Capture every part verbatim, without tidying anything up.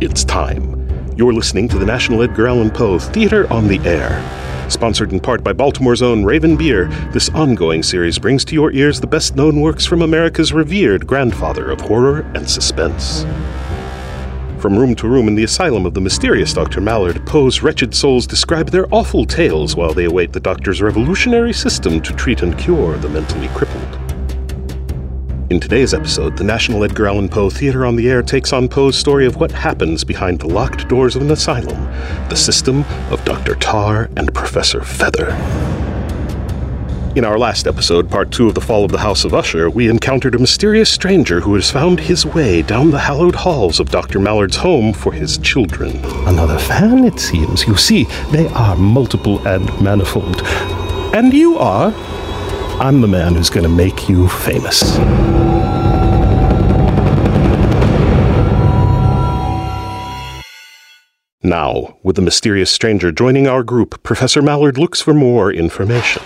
it's time. You're listening to the National Edgar Allan Poe Theater on the Air. Sponsored in part by Baltimore's own Raven Beer, this ongoing series brings to your ears the best-known works from America's revered grandfather of horror and suspense. From room to room in the asylum of the mysterious Doctor Mallard, Poe's wretched souls describe their awful tales while they await the doctor's revolutionary system to treat and cure the mentally crippled. In today's episode, the National Edgar Allan Poe Theater on the Air takes on Poe's story of what happens behind the locked doors of an asylum, the system of Doctor Tarr and Professor Feather. In our last episode, part two of The Fall of the House of Usher, we encountered a mysterious stranger who has found his way down the hallowed halls of Doctor Mallard's home for his children. Another fan, it seems. You see, they are multiple and manifold. And you are? I'm the man who's going to make you famous. Now, with the mysterious stranger joining our group, Professor Mallard looks for more information.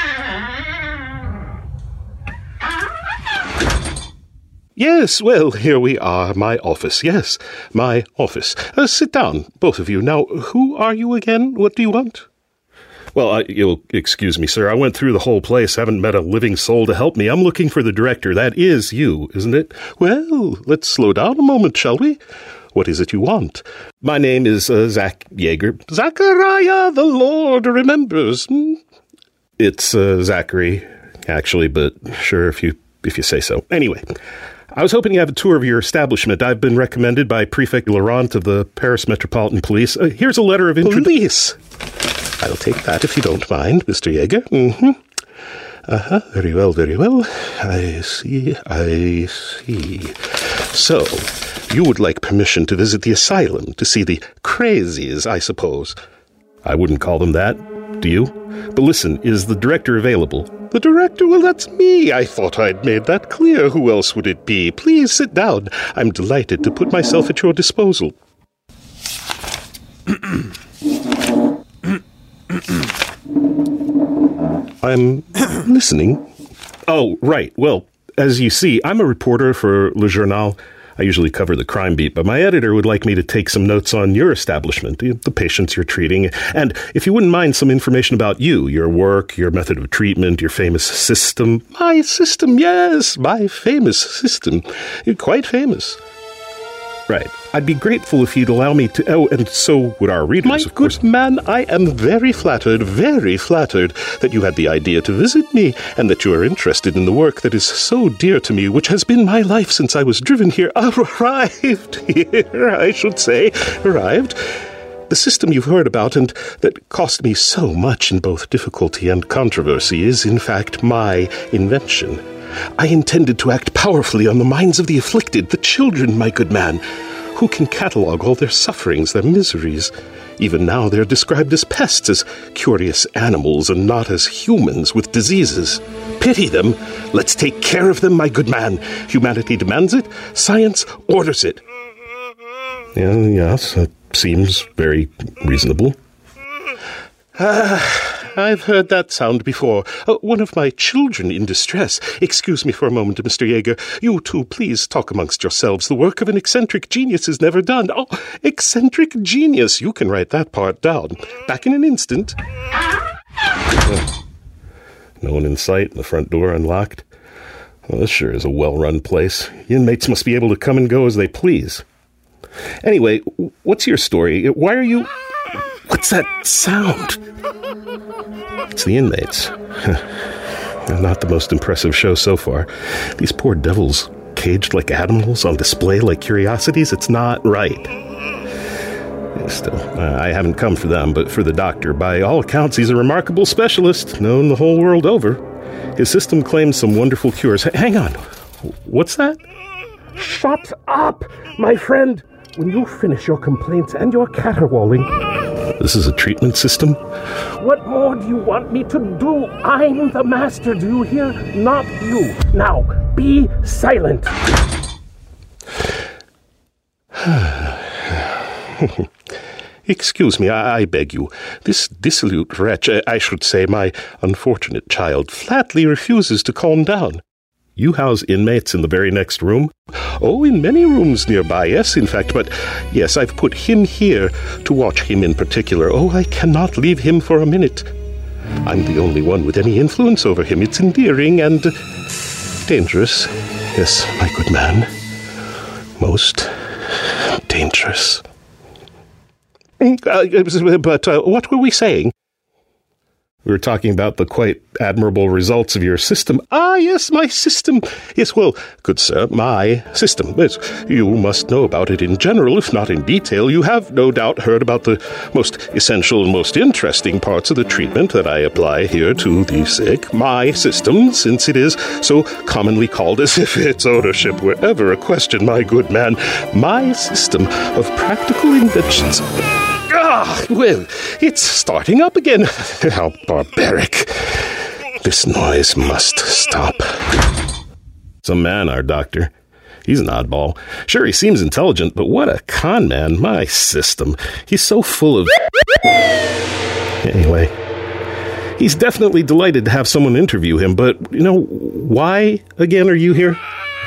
Yes, well, here we are, my office. Yes, my office. Uh, sit down, both of you. Now, who are you again? What do you want? Well, I, you'll excuse me, sir. I went through the whole place, haven't met a living soul to help me. I'm looking for the director. That is you, isn't it? Well, let's slow down a moment, shall we? What is it you want? My name is uh, Zach Yeager. Zachariah, the Lord remembers. Hmm? It's uh, Zachary, actually, but sure, if you if you say so. Anyway, I was hoping you have a tour of your establishment. I've been recommended by Prefect Laurent of the Paris Metropolitan Police. Uh, here's a letter of introduction. Police! I'll take that if you don't mind, Mister Yeager. Mm-hmm. Uh-huh, very well, very well. I see, I see. So, you would like permission to visit the asylum, to see the crazies, I suppose. I wouldn't call them that, do you? But listen, is the director available? The director? Well, that's me. I thought I'd made that clear. Who else would it be? Please sit down. I'm delighted to put myself at your disposal. I'm listening. Oh, right. Well, as you see, I'm a reporter for Le Journal. I usually cover the crime beat, but my editor would like me to take some notes on your establishment, the, the patients you're treating, and if you wouldn't mind, some information about you, your work, your method of treatment, your famous system. My system, yes, my famous system. You're quite famous. Right. I'd be grateful if you'd allow me to... Oh, and so would our readers, My of course. good man, I am very flattered, very flattered that you had the idea to visit me, and that you are interested in the work that is so dear to me, which has been my life since I was driven here, arrived here, I should say, arrived. The system you've heard about, and that cost me so much in both difficulty and controversy, is, in fact, my invention. I intended to act powerfully on the minds of the afflicted, the children, my good man. Who can catalogue all their sufferings, their miseries? Even now they're described as pests, as curious animals, and not as humans with diseases. Pity them. Let's take care of them, my good man. Humanity demands it. Science orders it. Yeah, yes, that seems very reasonable. Ah... I've heard that sound before. Uh, one of my children in distress. Excuse me for a moment, Mister Yeager. You two, please talk amongst yourselves. The work of an eccentric genius is never done. Oh, eccentric genius. You can write that part down. Back in an instant. Oh. No one in sight, the front door unlocked. Well, this sure is a well-run place. Inmates must be able to come and go as they please. Anyway, what's your story? Why are you... What's that sound? It's the inmates. Not the most impressive show so far. These poor devils, caged like animals, on display like curiosities, it's not right. Still, uh, I haven't come for them, but for the doctor. By all accounts, he's a remarkable specialist, known the whole world over. His system claims some wonderful cures. H- hang on. What's that? Shut up, my friend. When you finish your complaints and your caterwauling... This is a treatment system? What more do you want me to do? I'm the master, do you hear? Not you. Now, be silent. Excuse me, I, I beg you. This dissolute wretch, I, I should say my unfortunate child, flatly refuses to calm down. you house inmates in the very next room? Oh, in many rooms nearby, yes, in fact, but yes, I've put him here to watch him in particular. Oh, I cannot leave him for a minute. I'm the only one with any influence over him. It's endearing and dangerous. Yes, my good man. Most dangerous. Uh, but uh, what were we saying? We were talking about the quite admirable results of your system. Ah, yes, my system. Yes, well, good sir, my system. Yes, you must know about it in general, if not in detail. You have no doubt heard about the most essential and most interesting parts of the treatment that I apply here to the sick. My system, since it is so commonly called as if its ownership were ever a question, my good man. My system of practical inventions. Ah, well, it's starting up again. How barbaric. This noise must stop. Some man, our doctor. He's an oddball. Sure, he seems intelligent, but what a con man. My system. He's so full of... Anyway, he's definitely delighted to have someone interview him, but, you know, why, again, are you here?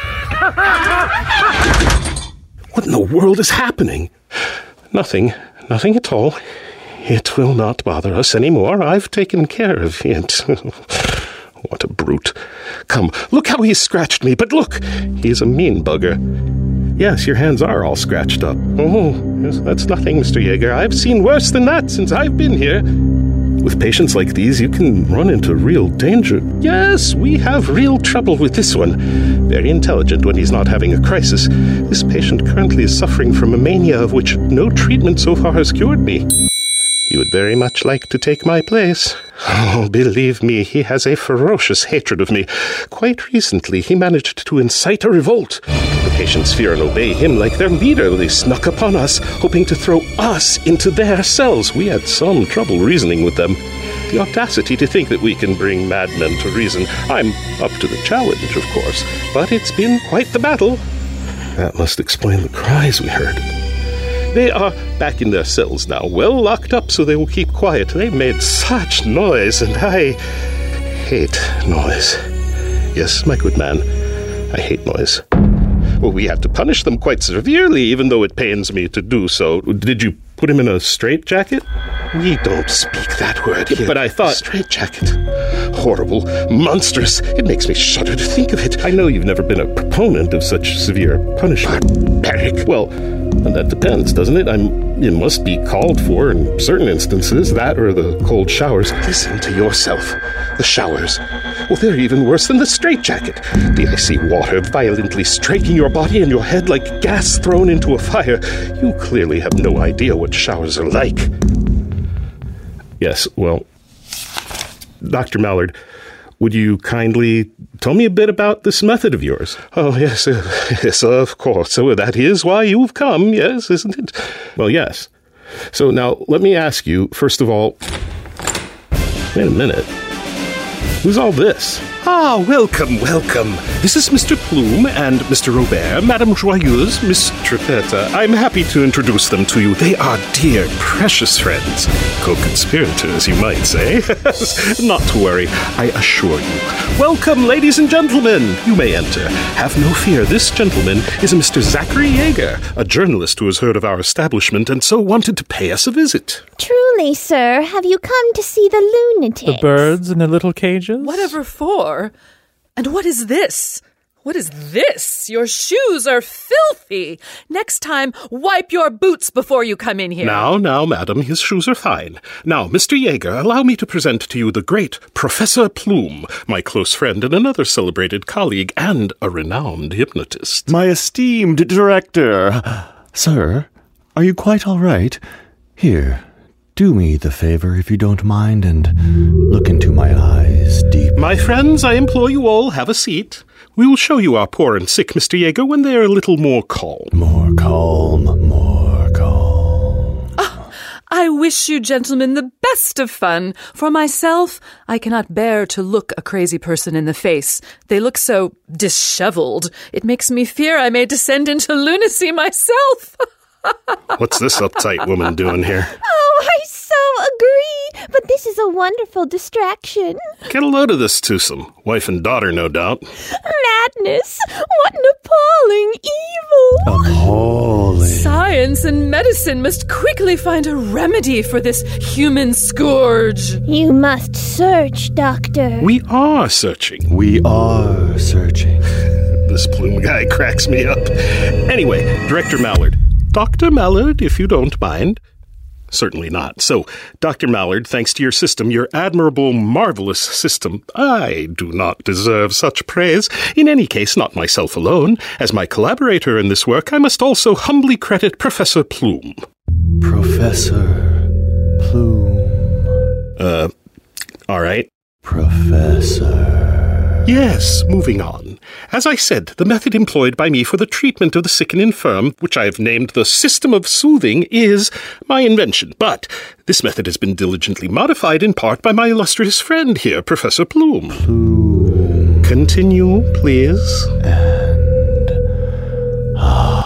What in the world is happening? Nothing. Nothing at all. It will not bother us anymore. I've taken care of it. What a brute. Come, look how he's scratched me, but look, he's a mean bugger. Yes, your hands are all scratched up. Oh, yes, that's nothing, Mister Yeager. I've seen worse than that since I've been here. With patients like these, you can run into real danger. Yes, we have real trouble with this one. Very intelligent when he's not having a crisis. This patient currently is suffering from a mania of which no treatment so far has cured me. He would very much like to take my place. Oh, believe me, he has a ferocious hatred of me. Quite recently, he managed to incite a revolt. The patients fear and obey him like their leader. They snuck upon us, hoping to throw us into their cells. We had some trouble reasoning with them. The audacity to think that we can bring madmen to reason. I'm up to the challenge, of course, but it's been quite the battle. That must explain the cries we heard. They are back in their cells now, well locked up so they will keep quiet. They made such noise, and I hate noise. Yes, my good man, I hate noise. Well, we had to punish them quite severely, even though it pains me to do so. Did you put him in a straitjacket? We don't speak that word here. But I thought... Straitjacket. Horrible. Monstrous. It makes me shudder to think of it. I know you've never been a proponent of such severe punishment. Barbaric. Well, that depends, doesn't it? I'm... It must be called for in certain instances, that or the cold showers. Listen to yourself. The showers. Well, they're even worse than the straitjacket. The icy water violently striking your body and your head like gas thrown into a fire. You clearly have no idea what showers are like. Yes, well, Doctor Mallard, would you kindly tell me a bit about this method of yours? Oh, yes, uh, yes, of course. So that is why you've come, yes, isn't it? Well, yes. So now, let me ask you, first of all, wait a minute. Who's all this? Ah, welcome, welcome. This is Mister Plume and Mister Robert, Madame Joyeuse, Miss Trippetta. I'm happy to introduce them to you. They are dear, precious friends. Co-conspirators, you might say. Not to worry, I assure you. Welcome, ladies and gentlemen. You may enter. Have no fear, this gentleman is a Mister Zachary Yeager, a journalist who has heard of our establishment and so wanted to pay us a visit. Truly, sir, have you come to see the lunatics? The birds in the little cages? Whatever for? And what is this? What is this? Your shoes are filthy. Next time, wipe your boots before you come in here. Now, now, madam, his shoes are fine. Now, Mister Yeager, allow me to present to you the great Professor Plume, my close friend and another celebrated colleague and a renowned hypnotist. My esteemed director. Sir, are you quite all right? Here, do me the favor, if you don't mind, and look into my eyes deep. My friends, I implore you all, have a seat. We will show you our poor and sick Mister Yeager when they are a little more calm. More calm, more calm. Oh, I wish you gentlemen the best of fun. For myself, I cannot bear to look a crazy person in the face. They look so disheveled. It makes me fear I may descend into lunacy myself. What's this uptight woman doing here? Oh, I so agree. but this is a wonderful distraction. Get a load of this twosome. Wife and daughter, no doubt. Madness! What an appalling evil! Appalling. Science and medicine must quickly find a remedy for this human scourge. You must search, Doctor. We are searching. We are searching. This Plume guy cracks me up. Anyway, Director Mallard. Doctor Mallard, if you don't mind. Certainly not. So, Doctor Mallard, thanks to your system, your admirable, marvelous system, I do not deserve such praise. In any case, not myself alone. As my collaborator in this work, I must also humbly credit Professor Plume. Professor Plume. Uh, all right. Professor. Yes, moving on. As I said, the method employed by me for the treatment of the sick and infirm, which I have named the System of Soothing, is my invention. But this method has been diligently modified in part by my illustrious friend here, Professor Plume. Plume. Continue, please. And... Ah.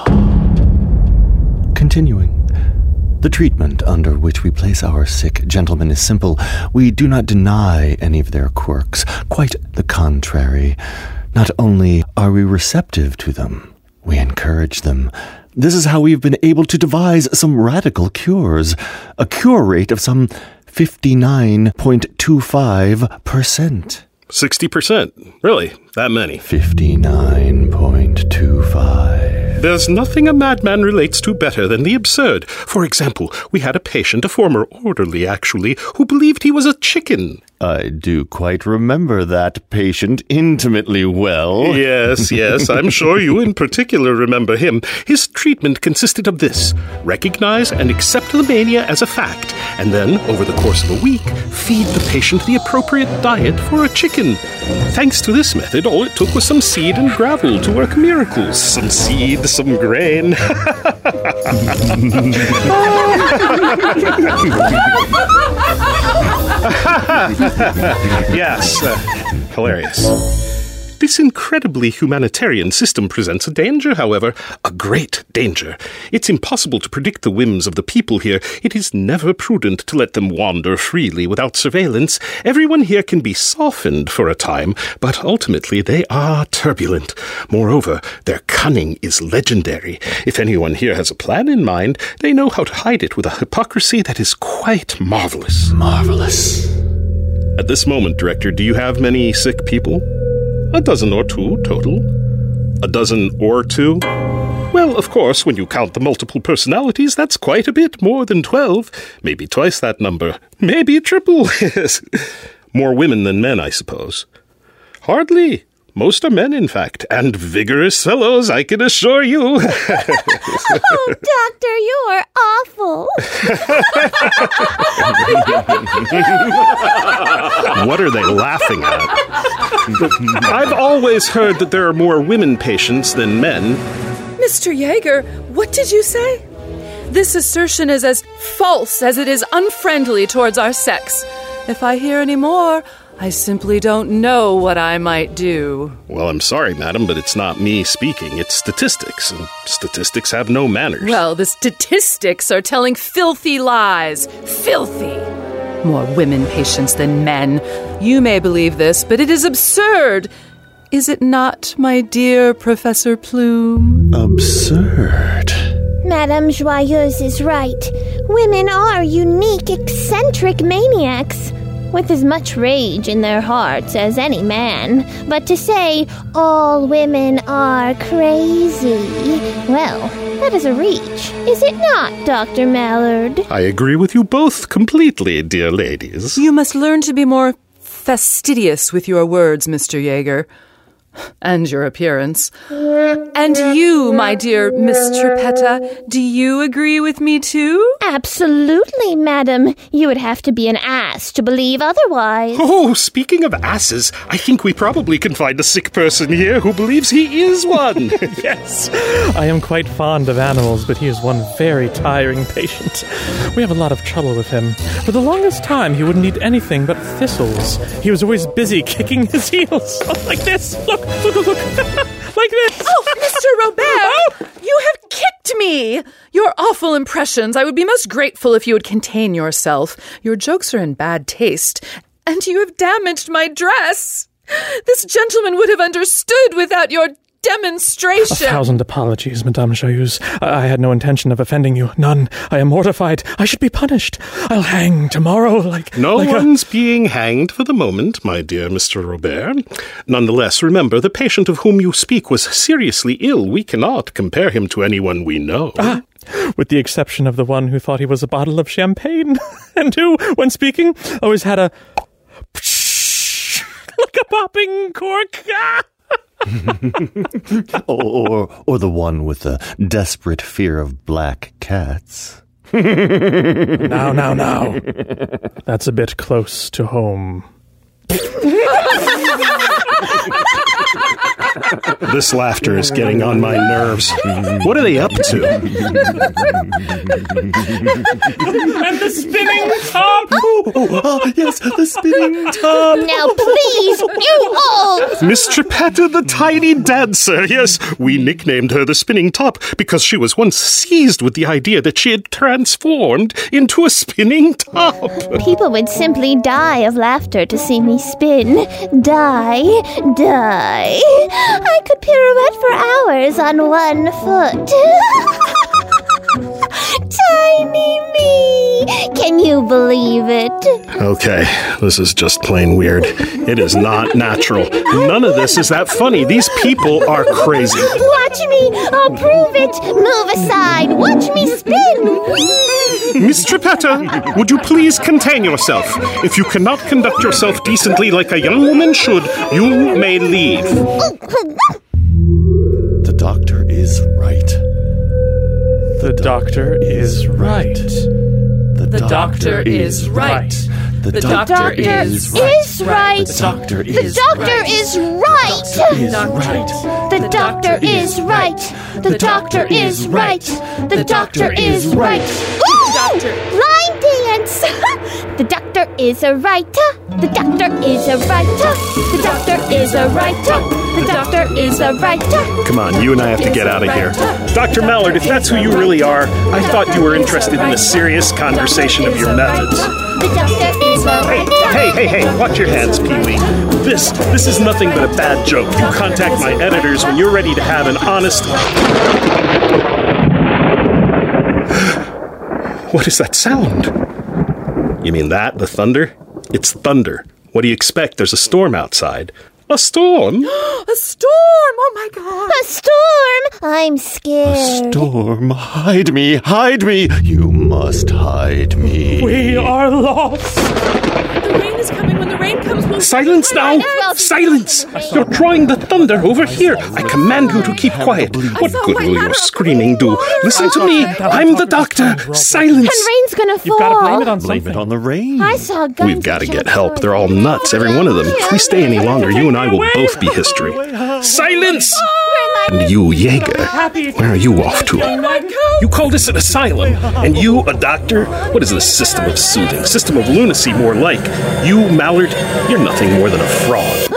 Continuing. The treatment under which we place our sick gentlemen is simple. We do not deny any of their quirks. Quite the contrary. Not only are we receptive to them, we encourage them. This is how we've been able to devise some radical cures. A cure rate of some fifty-nine point two five percent. sixty percent. Really? That many? fifty-nine point two five. There's nothing a madman relates to better than the absurd. For example, we had a patient, a former orderly actually, who believed he was a chicken. I do quite remember that patient intimately well. Yes, yes, I'm sure you in particular remember him. His treatment consisted of this: recognize and accept the mania as a fact, and then, over the course of a week, feed the patient the appropriate diet for a chicken. Thanks to this method, all it took was some seed and gravel to work miracles. Some seed, some grain. Yes, uh, hilarious. This incredibly humanitarian system presents a danger, however, a great danger. It's impossible to predict the whims of the people here. It is never prudent to let them wander freely without surveillance. Everyone here can be softened for a time, but ultimately they are turbulent. Moreover, their cunning is legendary. If anyone here has a plan in mind, they know how to hide it with a hypocrisy that is quite marvelous. Marvelous. At this moment, Director, do you have many sick people? A dozen or two total. A dozen or two? Well, of course, when you count the multiple personalities, that's quite a bit more than twelve. Maybe twice that number. Maybe triple. More women than men, I suppose. Hardly. Most are men, in fact, and vigorous fellows, I can assure you. Oh, Doctor, you're awful. What are they laughing at? I've always heard that there are more women patients than men. Mister Yeager, what did you say? This assertion is as false as it is unfriendly towards our sex. If I hear any more, I simply don't know what I might do. Well, I'm sorry, madam, but it's not me speaking. It's statistics, and statistics have no manners. Well, the statistics are telling filthy lies. Filthy. More women patients than men. You may believe this, but it is absurd. Is it not, my dear Professor Plume? Absurd. Madame Joyeuse is right. Women are unique, eccentric maniacs, with as much rage in their hearts as any man. But to say, all women are crazy, well, that is a reach, is it not, Doctor Mallard? I agree with you both completely, dear ladies. You must learn to be more fastidious with your words, Mister Yeager. And your appearance. And you, my dear Miss Trippetta, do you agree with me too? Absolutely, madam. You would have to be an ass to believe otherwise. Oh, speaking of asses, I think we probably can find a sick person here who believes he is one. Yes, I am quite fond of animals, but he is one very tiring patient. We have a lot of trouble with him. For the longest time, he wouldn't eat anything but thistles. He was always busy kicking his heels. Like this. Look, look, look, look. Like this. Oh, Mister Robert, oh! You have kicked me. me! Your awful impressions. I would be most grateful if you would contain yourself. Your jokes are in bad taste, and you have damaged my dress. This gentleman would have understood without your demonstration. A thousand apologies, Madame Joyeuse. I, I had no intention of offending you. None. I am mortified. I should be punished. I'll hang tomorrow like... No like one's a... being hanged for the moment, my dear Mister Robert. Nonetheless, remember, the patient of whom you speak was seriously ill. We cannot compare him to anyone we know. Ah, with the exception of the one who thought he was a bottle of champagne, and who, when speaking, always had a... like a popping cork. Ah! or, or the one with the desperate fear of black cats. Now, now, now. That's a bit close to home. This laughter is getting on my nerves. What are they up to? And the spinning top! Oh, oh, oh, yes, the spinning top! Now, please, you all! Miss Geppetta, the tiny dancer. Yes, we nicknamed her the Spinning Top because she was once seized with the idea that she had transformed into a spinning top. People would simply die of laughter to see me spin. Die, die. I could pirouette for hours on one foot. Tiny me. Can you believe it? Okay, this is just plain weird. It is not natural. None of this is that funny. These people are crazy. Watch me. I'll prove it. Move aside. Watch me spin. Miss Geppetta, would you please contain yourself? If you cannot conduct yourself decently like a young woman should, you may leave. The doctor is right. The doctor is right. The doctor is right. The doctor Doctor is is right. The doctor The is doctor is right. is right. The doctor is right. The doctor is right. The doctor is right. Doctor. Line dance. The doctor is a writer. The doctor is a writer. The doctor is a writer. The doctor is a writer. Come on, you and I have to get out of here. Doctor Mallard, if that's who you really are, I thought you were interested in a serious conversation of your methods. The doctor is a Hey, writer. hey, hey, hey, watch your hands, Pee-wee. This, this is nothing but a bad joke. You contact my editors when you're ready to have an honest... What is that sound? You mean that, the thunder? It's thunder. What do you expect? There's a storm outside. A storm? A storm! Oh my God! A storm. I'm scared. Storm, hide me, hide me. You must hide me. We are lost. The rain is coming. When the rain comes, we'll... Silence now! Silence! You're drawing the thunder over here. I command you to keep quiet. What good will your screaming do? Listen to me. I'm the doctor. Silence! And rain's gonna fall. You've got to blame it on Blame something. it on the rain. I saw guns. We've got to get help. They're all nuts, every one of them. If we stay any longer, you and I will both be history. Silence! And you, Jaeger, where are you off to? You call this an asylum, and you a doctor? What is this system of soothing? System of lunacy, more like. You, Mallard, you're nothing more than a fraud.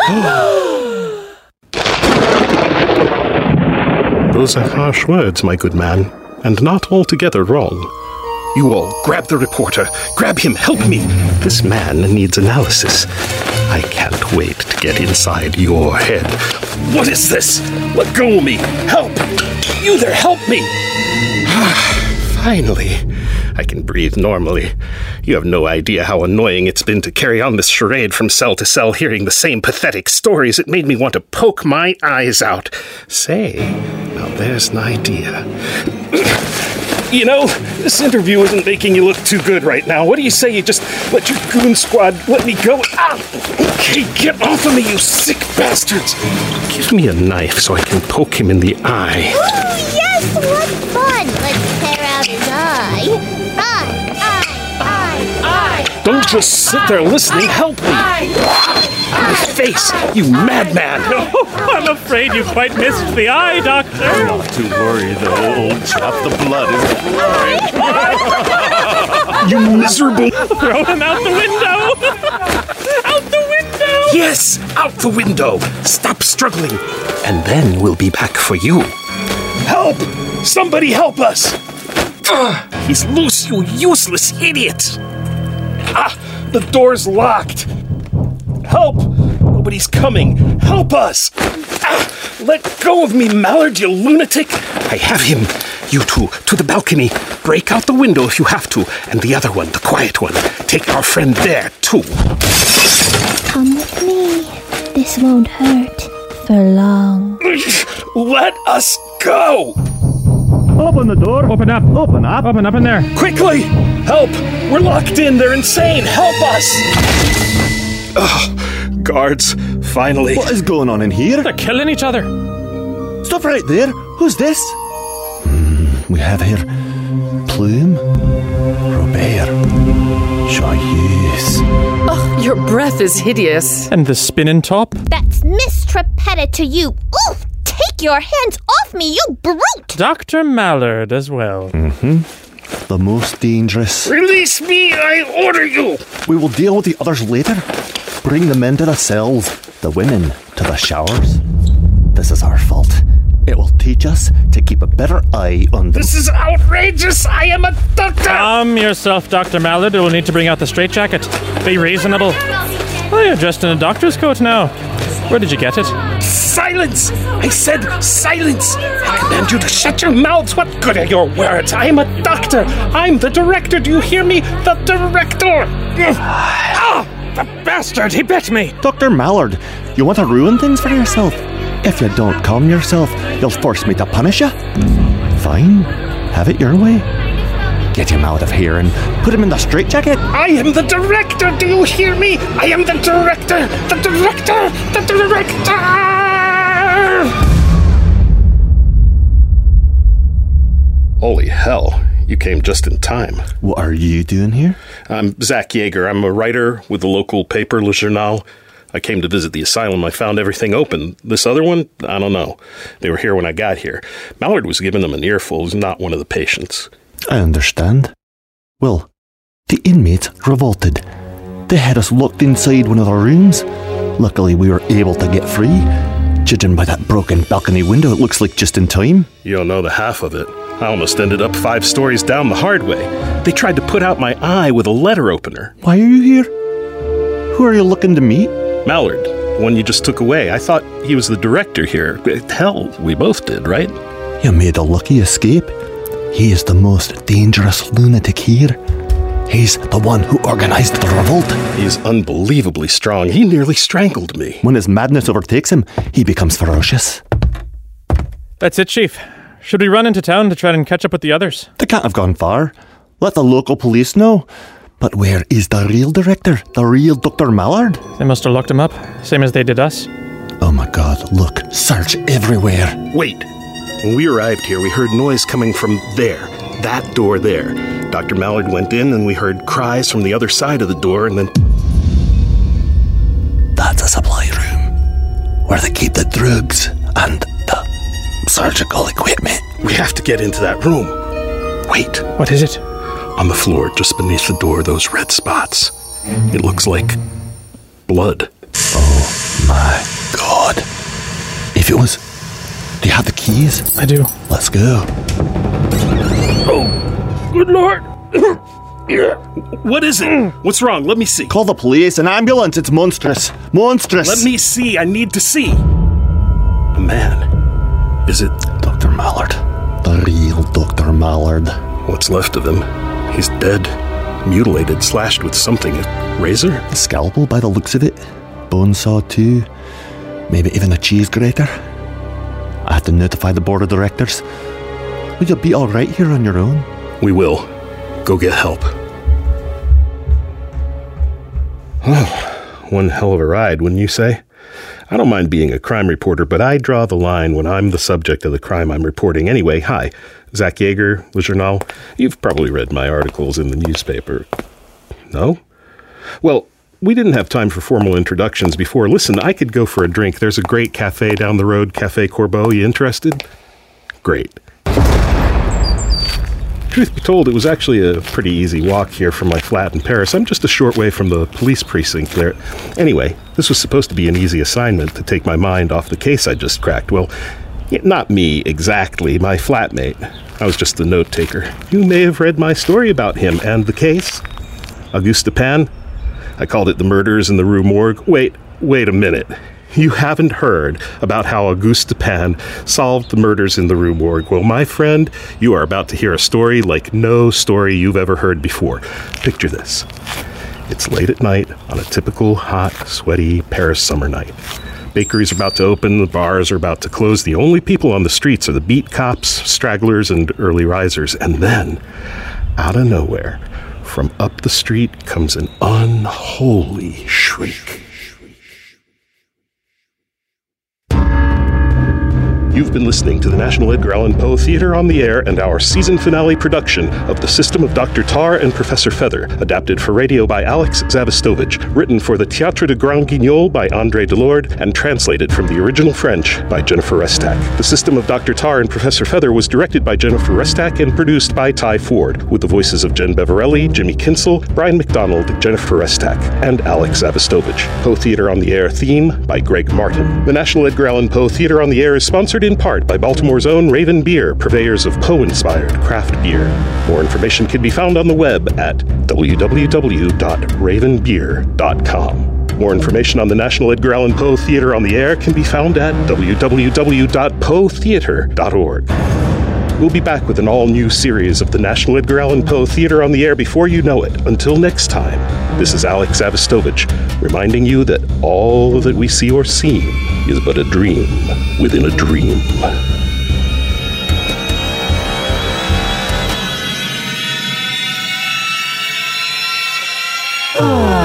Those are harsh words, my good man, and not altogether wrong. You all, grab the reporter. Grab him, help me. This man needs analysis. I can't wait to get inside your head. What is this? Let go of me. Help! You there, help me! Finally, I can breathe normally. You have no idea how annoying it's been to carry on this charade from cell to cell, hearing the same pathetic stories. It made me want to poke my eyes out. Say, now there's an idea. You know, this interview isn't making you look too good right now. What do you say you just let your goon squad let me go? Ah! Okay, get off of me, you sick bastards! Give me a knife so I can poke him in the eye. Ooh, yes, what fun! Let's tear out his eye. Eye, eye, eye, eye. Don't just sit there listening, help me! My face, you madman! Oh, I'm afraid you quite missed the eye, Doctor. Not to worry, though, old chap. The blood is flowing. You miserable... Throw him out the window. Out the window. Yes, out the window! Stop struggling, and then we'll be back for you. Help! Somebody help us! Ugh, he's loose, you useless idiot! Ah, the door's locked! Help! Nobody's coming! Help us! Ah, let go of me, Mallard, you lunatic! I have him! You two, to the balcony. Break out the window if you have to. And the other one, the quiet one, take our friend there, too. Come with me. This won't hurt for long. Let us go! Open the door. Open up. Open up. Open up in there. Quickly! Help! We're locked in. They're insane. Help us! Oh, guards, finally. What is going on in here? They're killing each other. Stop right there. Who's this? Hmm, we have here Plume, Robert, Joyeuse. Oh, your breath is hideous. And the spinning top. That's Miss Trepetta to you. Oof! Take your hands off me, you brute! Doctor Mallard as well. Mm-hmm. The most dangerous. Release me, I order you! We will deal with the others later. Bring the men to the cells, the women to the showers. This is our fault. It will teach us to keep a better eye on them. This is outrageous! I am a doctor! Calm yourself, Doctor Mallard. We'll need to bring out the straitjacket. Be reasonable. Oh, you're dressed in a doctor's coat now. Where did you get it? Silence! I said silence! I command you to shut your mouths! What good are your words? I am a doctor! I'm the director! Do you hear me? The director! Ah! The bastard! He bit me! Doctor Mallard, you want to ruin things for yourself? If you don't calm yourself, you'll force me to punish you. Fine. Have it your way. Get him out of here and put him in the straitjacket. I am the director! Do you hear me? I am the director! The director! The director! Holy hell. You came just in time. What are you doing here? I'm Zach Yeager. I'm a writer with the local paper, Le Journal. I came to visit the asylum. I found everything open. This other one, I don't know. They were here when I got here. Mallard was giving them an earful. He's not one of the patients. I understand. Well, the inmates revolted. They had us locked inside one of their rooms. Luckily, we were able to get free. Judging by that broken balcony window, it looks like just in time. You don't know the half of it. I almost ended up five stories down the hard way. They tried to put out my eye with a letter opener. Why are you here? Who are you looking to meet? Mallard, the one you just took away. I thought he was the director here. Hell, we both did, right? You made a lucky escape. He is the most dangerous lunatic here. He's the one who organized the revolt. He's unbelievably strong. He nearly strangled me. When his madness overtakes him, he becomes ferocious. That's it, Chief. Should we run into town to try and catch up with the others? They can't have gone far. Let the local police know. But where is the real director? The real Doctor Mallard? They must have locked him up, same as they did us. Oh my God, look. Search everywhere. Wait. When we arrived here, we heard noise coming from there. That door there. Doctor Mallard went in and we heard cries from the other side of the door and then... That's a supply room. Where they keep the drugs and the surgical equipment. We have to get into that room. Wait. What is it? On the floor, just beneath the door, those red spots. It looks like blood. Oh my God. If it was... Do you have the keys? I do. Let's go. Oh, good Lord. What is it? What's wrong? Let me see. Call the police, an ambulance. It's monstrous. Monstrous. Let me see. I need to see. A man. Is it... Doctor Mallard. The real Doctor Mallard. What's left of him? He's dead. Mutilated, slashed with something. A razor? A scalpel by the looks of it. Bone saw too. Maybe even a cheese grater. I have to notify the board of directors. Will you be alright here on your own? We will. Go get help. Oh, one hell of a ride, wouldn't you say? I don't mind being a crime reporter, but I draw the line when I'm the subject of the crime I'm reporting. Anyway, hi. Zach Yeager, Le Journal. You've probably read my articles in the newspaper. No? Well, we didn't have time for formal introductions before. Listen, I could go for a drink. There's a great cafe down the road, Café Corbeau. You interested? Great. Truth be told, it was actually a pretty easy walk here from my flat in Paris. I'm just a short way from the police precinct there. Anyway, this was supposed to be an easy assignment to take my mind off the case I just cracked. Well, Not me, exactly, my flatmate. I was just the note-taker. You may have read my story about him and the case. Auguste Dupin? I called it The Murders in the Rue Morgue. Wait, wait a minute. You haven't heard about how Auguste Dupin solved the murders in the Rue Morgue. Well, my friend, you are about to hear a story like no story you've ever heard before. Picture this. It's late at night on a typical hot, sweaty Paris summer night. Bakeries are about to open, the bars are about to close. The only people on the streets are the beat cops, stragglers, and early risers. And then, out of nowhere, from up the street comes an unholy shriek. You've been listening to the National Edgar Allan Poe Theatre on the Air and our season finale production of The System of Doctor Tar and Professor Feather, adapted for radio by Alex Zavostovich, written for the Théâtre de Grand Guignol by André Delorde, and translated from the original French by Jennifer Restak. The System of Doctor Tar and Professor Feather was directed by Jennifer Restak and produced by Ty Ford, with the voices of Jen Bevarelli, Jimmy Kinsel, Brian McDonald, Jennifer Restak, and Alex Zavostovich. Poe Theatre on the Air theme by Greg Martin. The National Edgar Allan Poe Theatre on the Air is sponsored in part by Baltimore's own Raven Beer, purveyors of Poe-inspired craft beer. More information can be found on the web at w w w dot raven beer dot com. More information on the National Edgar Allan Poe Theatre on the Air can be found at w w w dot poe theatre dot org. We'll be back with an all-new series of the National Edgar Allan Poe Theatre on the Air before you know it. Until next time, this is Alex Zavostovich, reminding you that all that we see or seem is but a dream within a dream. Oh.